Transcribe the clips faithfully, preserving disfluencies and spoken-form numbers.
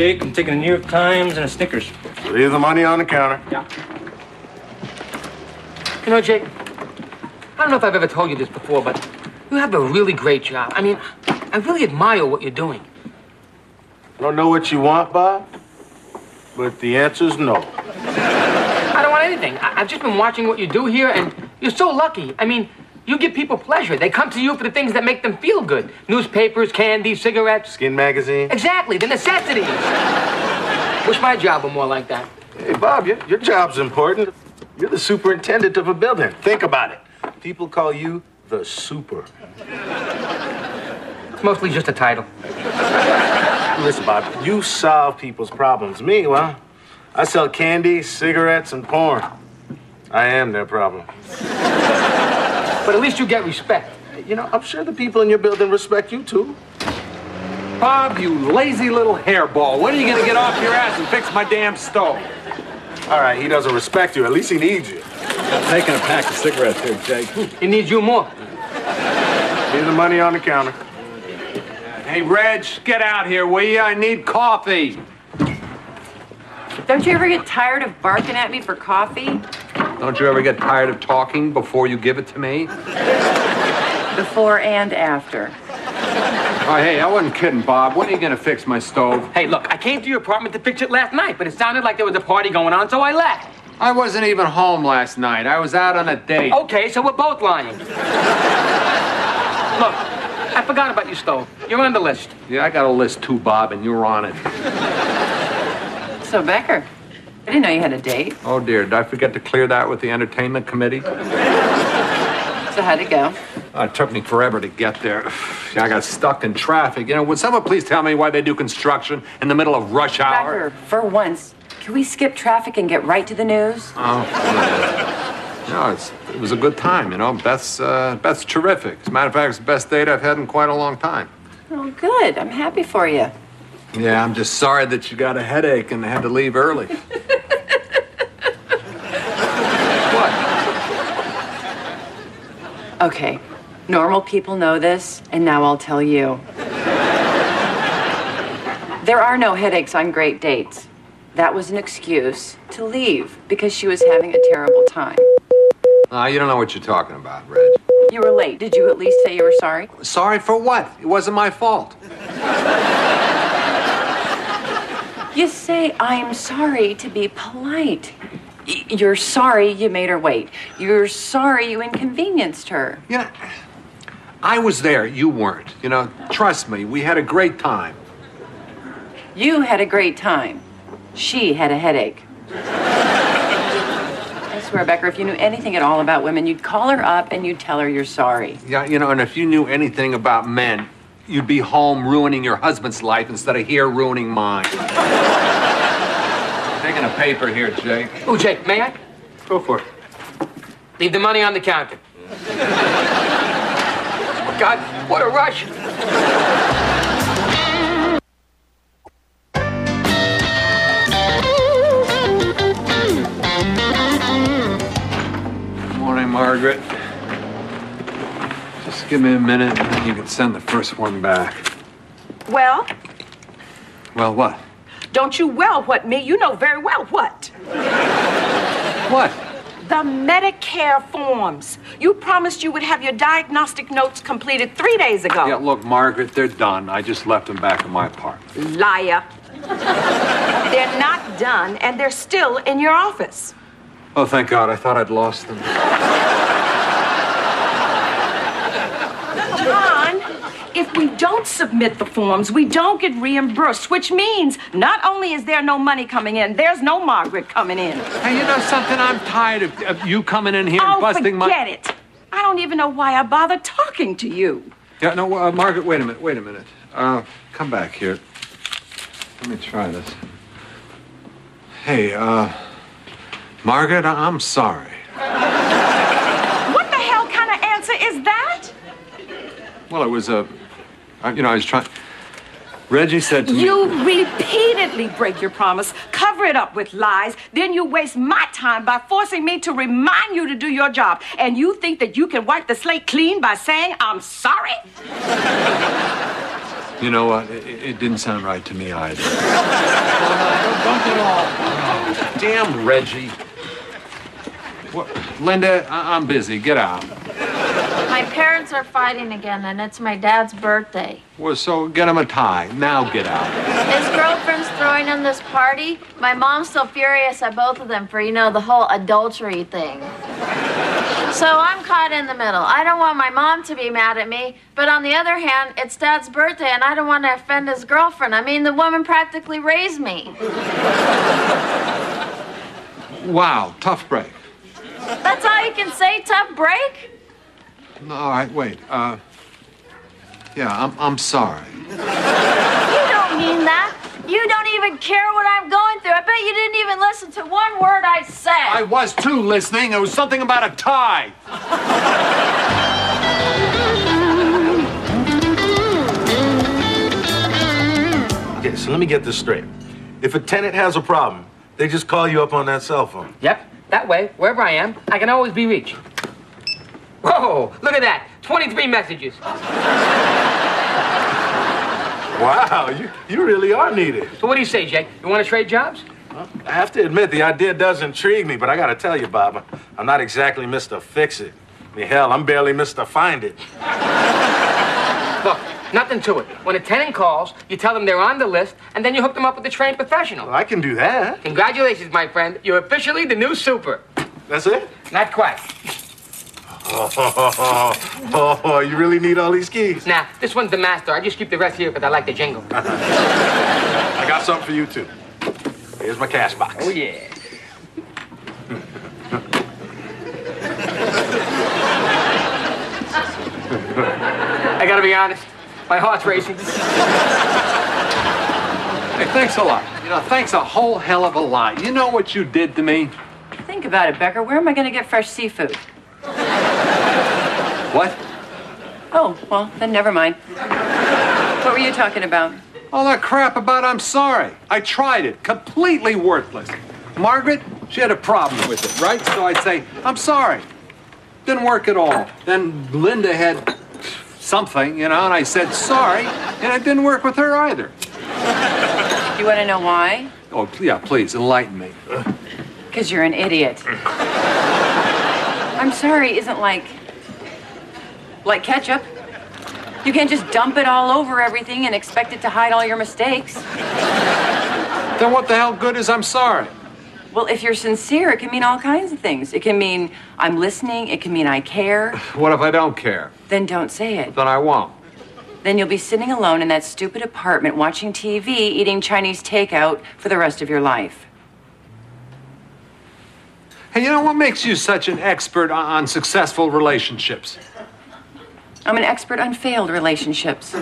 Jake. I'm taking a New York Times and a Snickers. Leave the money on the counter. Yeah. You know, Jake, I don't know if I've ever told you this before, but you have a really great job. I mean, I really admire what you're doing. I don't know what you want, Bob, but the answer's no. I don't want anything. I- I've just been watching what you do here, and you're so lucky. I mean, you give people pleasure. They come to you for the things that make them feel good. Newspapers, candy, cigarettes. Skin magazine? Exactly, the necessities. Wish my job were more like that. Hey, Bob, your, your job's important. You're the superintendent of a building. Think about it. People call you the super. It's mostly just a title. Listen, Bob, you solve people's problems. Me, well, I sell candy, cigarettes, and porn. I am their problem. But at least you get respect. You know, I'm sure the people in your building respect you, too. Bob, you lazy little hairball. When are you gonna get off your ass and fix my damn stove? All right, he doesn't respect you. At least he needs you. I'm taking a pack of cigarettes here, Jake. He needs you more. Leave the money on the counter. Hey, Reg, get out here, will you? I need coffee. Don't you ever get tired of barking at me for coffee? Don't you ever get tired of talking before you give it to me? Before and after. Oh, hey, I wasn't kidding, Bob. When are you gonna fix my stove? Hey, look, I came to your apartment to fix it last night, but it sounded like there was a party going on, so I left. I wasn't even home last night. I was out on a date. Okay, so we're both lying. Look, I forgot about your stove. You're on the list. Yeah, I got a list too, Bob, and you're on it. So, Becker, I didn't know you had a date. Oh, dear, did I forget to clear that with the entertainment committee? So how'd it go? Uh, it took me forever to get there. I got stuck in traffic. You know, would someone please tell me why they do construction in the middle of rush hour? Becker, for once, can we skip traffic and get right to the news? Oh, yeah. No, it's, it was a good time, you know. Beth's, uh, Beth's terrific. As a matter of fact, it's the best date I've had in quite a long time. Oh, good. I'm happy for you. Yeah, I'm just sorry that you got a headache and had to leave early. What? Okay, normal people know this, and now I'll tell you. There are no headaches on great dates. That was an excuse to leave because she was having a terrible time. Uh, you don't know what you're talking about, Reg. You were late. Did you at least say you were sorry? Sorry for what? It wasn't my fault. You say, I'm sorry to be polite. Y- You're sorry you made her wait. You're sorry you inconvenienced her. You know, I was there. You weren't. You know, trust me, we had a great time. You had a great time. She had a headache. I swear, Becker, if you knew anything at all about women, you'd call her up and you'd tell her you're sorry. Yeah, you know, and if you knew anything about men, you'd be home ruining your husband's life instead of here ruining mine. Taking a paper here, Jake. Oh, Jake, may I? Go for it. Leave the money on the counter. God, what a rush. Morning, Margaret. Just give me a minute and then you can send the first one back. Well, Well, what? don't you well what me? You know very well what. What? The Medicare forms. You promised you would have your diagnostic notes completed three days ago. Yeah, look, Margaret, they're done. I just left them back in my apartment. Liar. They're not done, and they're still in your office. Oh, thank God. I thought I'd lost them. John, if we don't submit the forms, we don't get reimbursed, which means not only is there no money coming in, there's no Margaret coming in. Hey, you know something? I'm tired of, of you coming in here Oh, and busting my... forget it. I don't even know why I bother talking to you. Yeah, no, uh, Margaret, wait a minute, wait a minute. Uh, come back here. Let me try this. Hey, uh, Margaret, I- I'm sorry. What the hell kind of answer is that? Well, it was a, uh, you know, I was trying... Reggie said to me... You repeatedly break your promise, cover it up with lies, then you waste my time by forcing me to remind you to do your job. And you think that you can wipe the slate clean by saying I'm sorry? You know what? It, it didn't sound right to me either. Bump it all. Oh, damn, Reggie. What? Linda, I- I'm busy. Get out. My parents are fighting again, and it's my dad's birthday. Well, so get him a tie. Now get out. His girlfriend's throwing in this party. My mom's still furious at both of them for, you know, the whole adultery thing. So I'm caught in the middle. I don't want my mom to be mad at me, but on the other hand, it's Dad's birthday, and I don't want to offend his girlfriend. I mean, the woman practically raised me. Wow, tough break. That's all you can say, tough break? No, all right, wait. Uh, yeah, I'm I'm sorry. You don't mean that. You don't even care what I'm going through. I bet you didn't even listen to one word I said. I was too listening. It was something about a tie. Okay, so let me get this straight. If a tenant has a problem, they just call you up on that cell phone. Yep. That way, wherever I am, I can always be reached. Whoa, look at that. twenty-three messages. Wow, you, you really are needed. So what do you say, Jake? You want to trade jobs? Well, I have to admit, the idea does intrigue me, but I gotta tell you, Bob, I'm not exactly Mister Fix-It. I mean, hell, I'm barely Mister Find It. Look, nothing to it. When a tenant calls, you tell them they're on the list, and then you hook them up with a trained professional. Well, I can do that. Congratulations, my friend. You're officially the new super. That's it? Not quite. Oh, oh, oh, oh, you really need all these keys? Nah, this one's the master. I just keep the rest here because I like the jingle. I got something for you, too. Here's my cash box. Oh, yeah. I gotta be honest. My heart's racing. Hey, thanks a lot. You know, thanks a whole hell of a lot. You know what you did to me? Think about it, Becker. Where am I going to get fresh seafood? What? Oh, well, then never mind. What were you talking about? All that crap about I'm sorry. I tried it. Completely worthless. Margaret, she had a problem with it, right? So I'd say, I'm sorry. Didn't work at all. Then Linda had something, you know, and I said sorry, and it didn't work with her either. You want to know why? Oh, yeah, please, enlighten me. Because you're an idiot. I'm sorry isn't like... like ketchup. You can't just dump it all over everything and expect it to hide all your mistakes. Then what the hell good is I'm sorry? Well, if you're sincere, it can mean all kinds of things. It can mean I'm listening. It can mean I care. What if I don't care? Then don't say it. Then I won't. Then you'll be sitting alone in that stupid apartment watching T V, eating Chinese takeout for the rest of your life. Hey, you know what makes you such an expert on, on successful relationships? I'm an expert on failed relationships.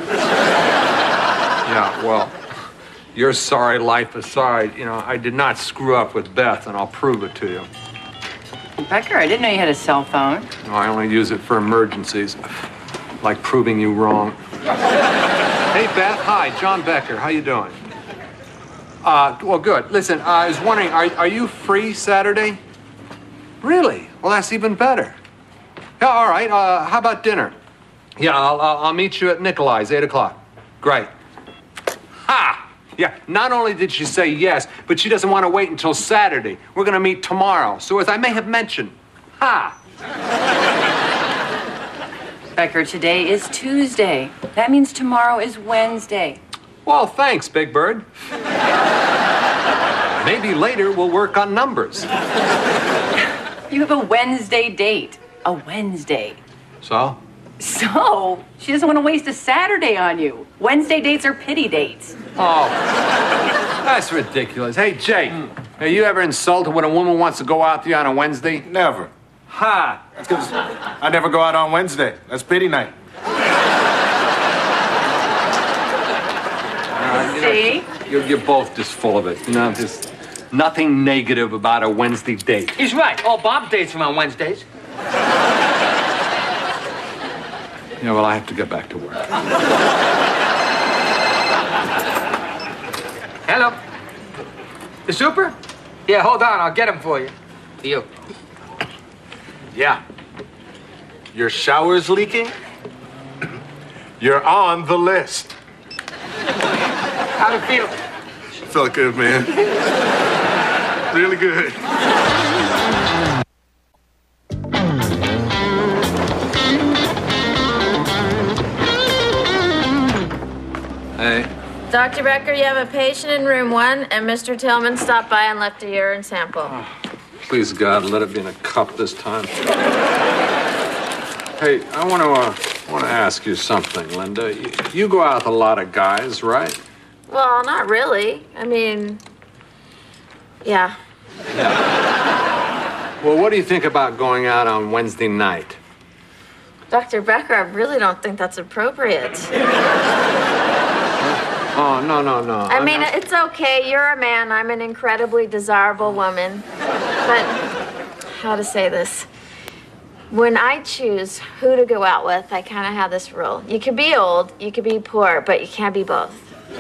Yeah, well, your sorry life aside, you know, I did not screw up with Beth, and I'll prove it to you. Becker, I didn't know you had a cell phone. No, I only use it for emergencies, like proving you wrong. Hey, Beth. Hi, John Becker. How you doing? Uh, well, good. Listen, uh, I was wondering, are, are you free Saturday? Really? Well, that's even better. Yeah, all right. Uh, how about dinner? Yeah, I'll, I'll, I'll meet you at Nikolai's, eight o'clock. Great. Ha! Yeah, not only did she say yes, but she doesn't want to wait until Saturday. We're going to meet tomorrow. So as I may have mentioned, ha! Becker, today is Tuesday. That means tomorrow is Wednesday. Well, thanks, Big Bird. Maybe later we'll work on numbers. You have a Wednesday date. A Wednesday. So? So, she doesn't want to waste a Saturday on you. Wednesday dates are pity dates. Oh, that's ridiculous. Hey, Jake, mm. have you ever insulted when a woman wants to go out with you on a Wednesday? Never. Ha! That's because I never go out on Wednesday. That's pity night. Uh, you See? know, you're, you're both just full of it. You know, just nothing negative about a Wednesday date. He's right. All Bob's dates are on Wednesdays. Yeah, well, I have to get back to work. Hello. The super? Yeah, hold on. I'll get him for you. For you. Yeah. Your shower's leaking? You're on the list. How'd it feel? Felt good, man. Really good. Hey. Doctor Becker, you have a patient in room one, and Mister Tillman stopped by and left a urine sample. Oh, please, God, let it be in a cup this time. Hey, I want to uh, want to ask you something, Linda. You, you go out with a lot of guys, right? Well, not really. I mean, yeah. Yeah. Well, what do you think about going out on Wednesday night? Doctor Becker, I really don't think that's appropriate. Oh, no, no, no. I mean, it's okay. You're a man. I'm an incredibly desirable woman. But how to say this? When I choose who to go out with, I kind of have this rule. You could be old, you could be poor, but you can't be both.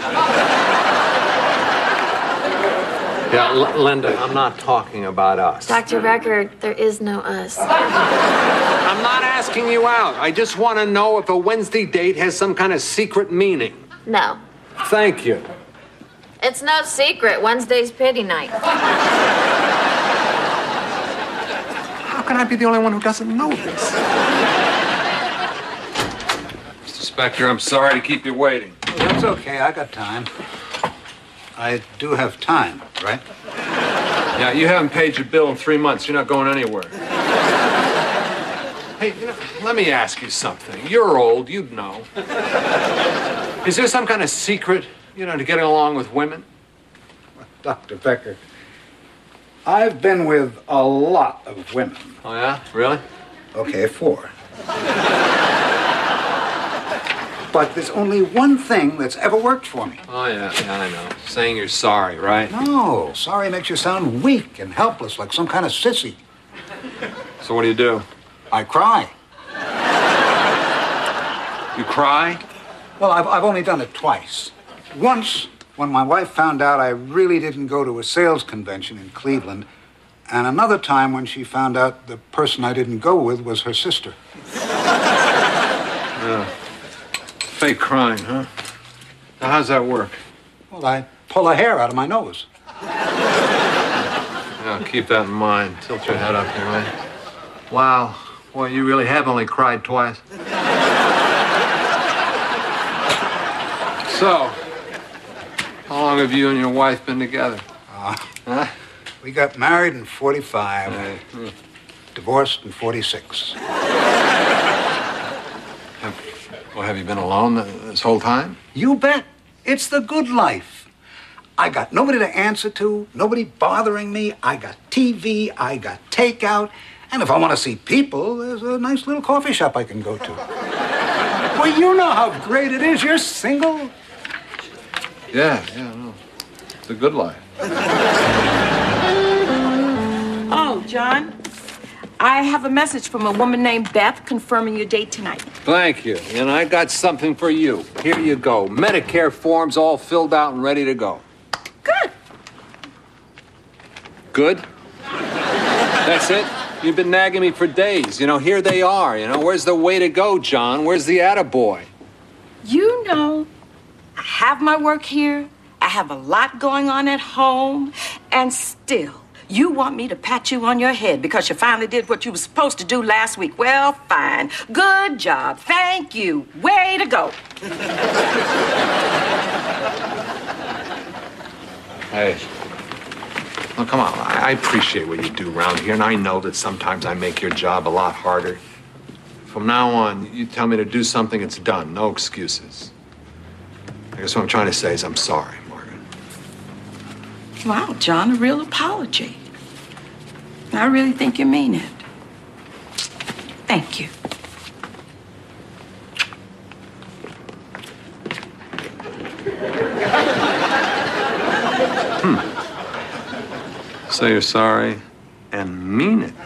Yeah, L- Linda, I'm not talking about us. Doctor Becker, there is no us. I'm not asking you out. I just want to know if a Wednesday date has some kind of secret meaning. No. Thank you. It's no secret. Wednesday's pity night. How can I be the only one who doesn't know this? Mister Spector, I'm sorry to keep you waiting. That's okay. I got time. I do have time, right? Yeah, you haven't paid your bill in three months. You're not going anywhere. Hey, you know, let me ask you something. You're old, you'd know. Is there some kind of secret, you know, to getting along with women? Doctor Becker, I've been with a lot of women. Oh, yeah? Really? Okay, four. But there's only one thing that's ever worked for me. Oh, yeah, yeah, I know. Saying you're sorry, right? No, sorry makes you sound weak and helpless, like some kind of sissy. So what do you do? I cry. You cry? Well, I've, I've only done it twice. Once, when my wife found out I really didn't go to a sales convention in Cleveland, and another time when she found out the person I didn't go with was her sister. Yeah. Fake crying, huh? Now, how's that work? Well, I pull a hair out of my nose. Yeah, keep that in mind. Tilt your head up here, right? Wow. Well, you really have only cried twice. So, how long have you and your wife been together? Uh, huh? We got married in forty-five, Right. Hmm. divorced in forty-six. Have, well, have you been alone this whole time? You bet. It's the good life. I got nobody to answer to, nobody bothering me. I got T V, I got takeout, and if I want to see people, there's a nice little coffee shop I can go to. Well, you know how great it is. You're single. Yeah, yeah, no. It's a good life. Oh, John, I have a message from a woman named Beth confirming your date tonight. Thank you. And I got something for you. Here you go. Medicare forms all filled out and ready to go. Good. Good? That's it? You've been nagging me for days. You know, here they are. You know, where's the way to go, John? Where's the attaboy? You know, I have my work here. I have a lot going on at home. And still, you want me to pat you on your head because you finally did what you were supposed to do last week. Well, fine. Good job. Thank you. Way to go. Hey. Well, come on. I I appreciate what you do around here, and I know that sometimes I make your job a lot harder. From now on, you tell me to do something, it's done. No excuses. I guess what I'm trying to say is I'm sorry, Margaret. Wow, John, a real apology. I really think you mean it. Thank you. Hmm. Say you're sorry and mean it.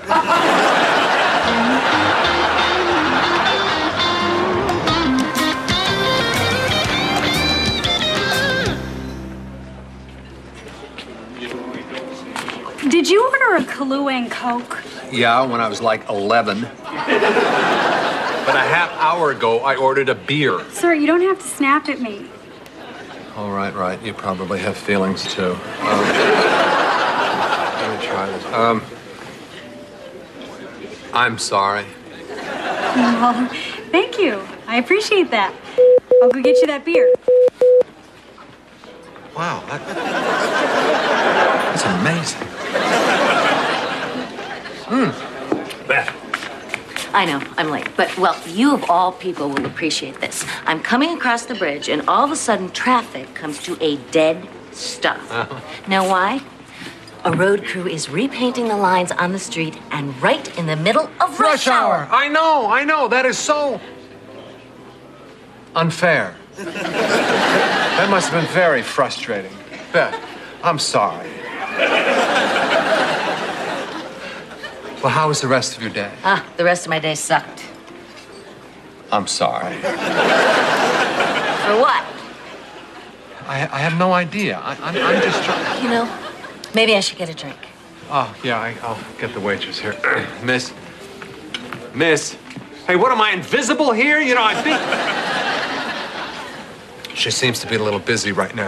Did you order a Kahlua and Coke? Yeah, when I was like eleven. But a half hour ago, I ordered a beer. Sir, you don't have to snap at me. all right, right. You probably have feelings, too. Um, let me try this. Um, I'm sorry. Well, thank you. I appreciate that. I'll go get you that beer. Wow, that, that's amazing. Hmm. Beth. I know, I'm late. But, well, you of all people will appreciate this. I'm coming across the bridge, and all of a sudden, traffic comes to a dead stop. Uh-huh. Know why? A road crew is repainting the lines on the street, and right in the middle of rush, Rush hour. I know, I know. That is so unfair. That must have been very frustrating. Beth, I'm sorry. Well, how was the rest of your day? Ah, the rest of my day sucked. I'm sorry. For what? I, I have no idea. I, I'm, I'm just trying. You know, maybe I should get a drink. Oh, yeah, I, I'll get the waitress here. Miss. Miss. Hey, what am I, invisible here? You know, I think... She seems to be a little busy right now.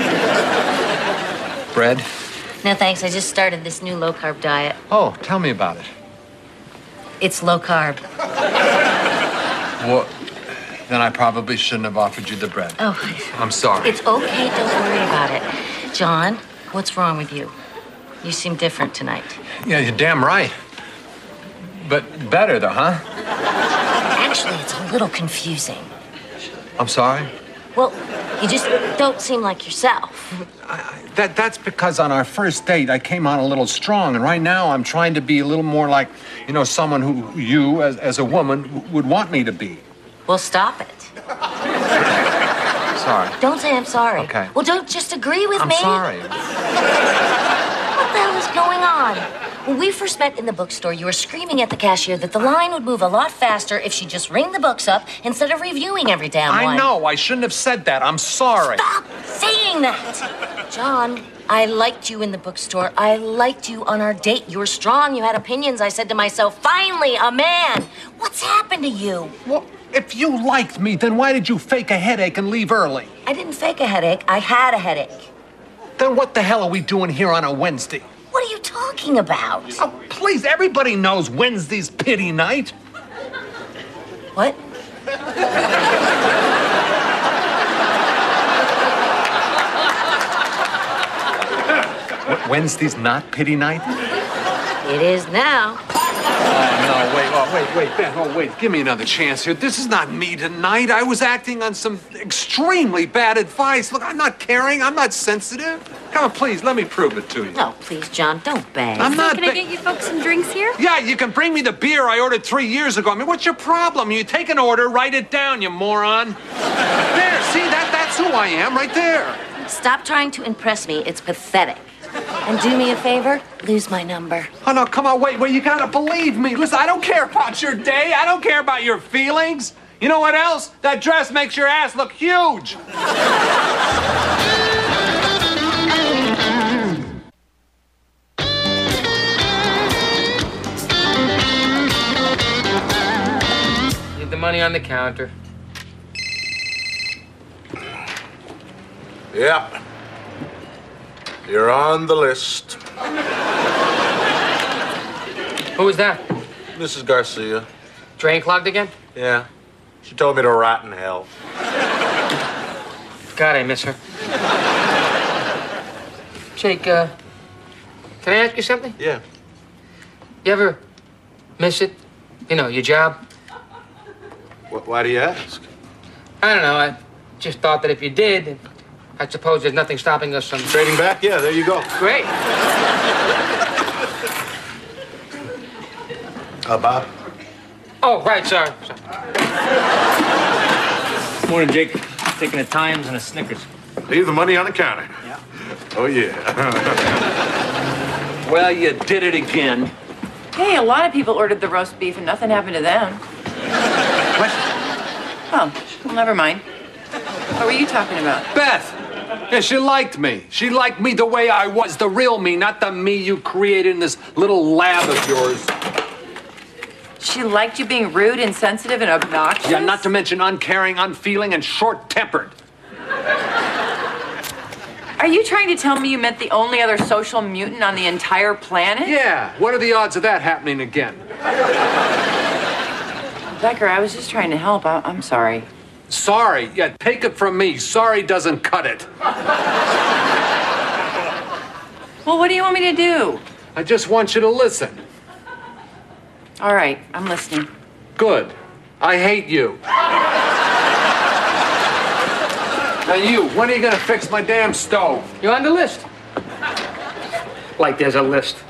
Bread? No, thanks. I just started this new low-carb diet. Oh, tell me about it. It's low-carb. Well, then I probably shouldn't have offered you the bread. Oh. I'm sorry. It's okay. Don't worry about it. John, what's wrong with you? You seem different tonight. Yeah, you're damn right. But better, though, huh? Actually, it's a little confusing. I'm sorry? Well, you just don't seem like yourself. I, I, that, that's because on our first date, I came on a little strong, and right now I'm trying to be a little more like, you know, someone who you, as, as a woman, would want me to be. Well, stop it. Sorry. Don't say I'm sorry. Okay. Well, don't just agree with I'm me. I'm sorry. What the hell is going on? When we first met in the bookstore, you were screaming at the cashier that the line would move a lot faster if she just ring the books up instead of reviewing every damn one. I know. I shouldn't have said that. I'm sorry. Stop saying that. John, I liked you in the bookstore. I liked you on our date. You were strong. You had opinions. I said to myself, finally, a man. What's happened to you? Well, if you liked me, then why did you fake a headache and leave early? I didn't fake a headache. I had a headache. Then what the hell are we doing here on a Wednesday? What are you talking about? Oh, please, everybody knows Wednesday's pity night. What? Wednesday's not pity night? It is now. Oh, no, wait, oh, wait, wait, Beth, oh, wait, give me another chance here. This is not me tonight. I was acting on some extremely bad advice. Look, I'm not caring. I'm not sensitive. Come on, please, let me prove it to you. No, please, John, don't beg. I'm not Can I get you folks some drinks here? Yeah, you can bring me the beer I ordered three years ago. I mean, what's your problem? You take an order, write it down, you moron. There, see, that, that's who I am, right there. Stop trying to impress me. It's pathetic. And do me a favor, lose my number. Oh, no, come on, wait, wait, you gotta believe me. Listen, I don't care about your day. I don't care about your feelings. You know what else? That dress makes your ass look huge. Leave the money on the counter. Yep. You're on the list. Who was that? Missus Garcia. Drain clogged again? Yeah. She told me to rot in hell. God, I miss her. Jake, uh, can I ask you something? Yeah. You ever miss it? You know, your job? Wh- why do you ask? I don't know. I just thought that if you did, I suppose there's nothing stopping us from Trading back? Yeah, there you go. Great. Uh, Bob? Oh, right, sorry. sorry. Morning, Jake. Taking a Times and a Snickers. Leave the money on the counter. Yeah. Oh, yeah. Well, you did it again. Hey, a lot of people ordered the roast beef and nothing happened to them. What? Oh, well, never mind. What were you talking about? Beth! Yeah, she liked me. She liked me the way I was, the real me, not the me you created in this little lab of yours. She liked you being rude, insensitive, and obnoxious? Yeah, not to mention uncaring, unfeeling, and short-tempered. Are you trying to tell me you met the only other social mutant on the entire planet? Yeah, what are the odds of that happening again? Becker, I was just trying to help. I- I'm sorry. Sorry. Yeah, take it from me. Sorry doesn't cut it. Well, what do you want me to do? I just want you to listen. All right, I'm listening. Good. I hate you. Now you, when are you gonna fix my damn stove? You're on the list. Like there's a list.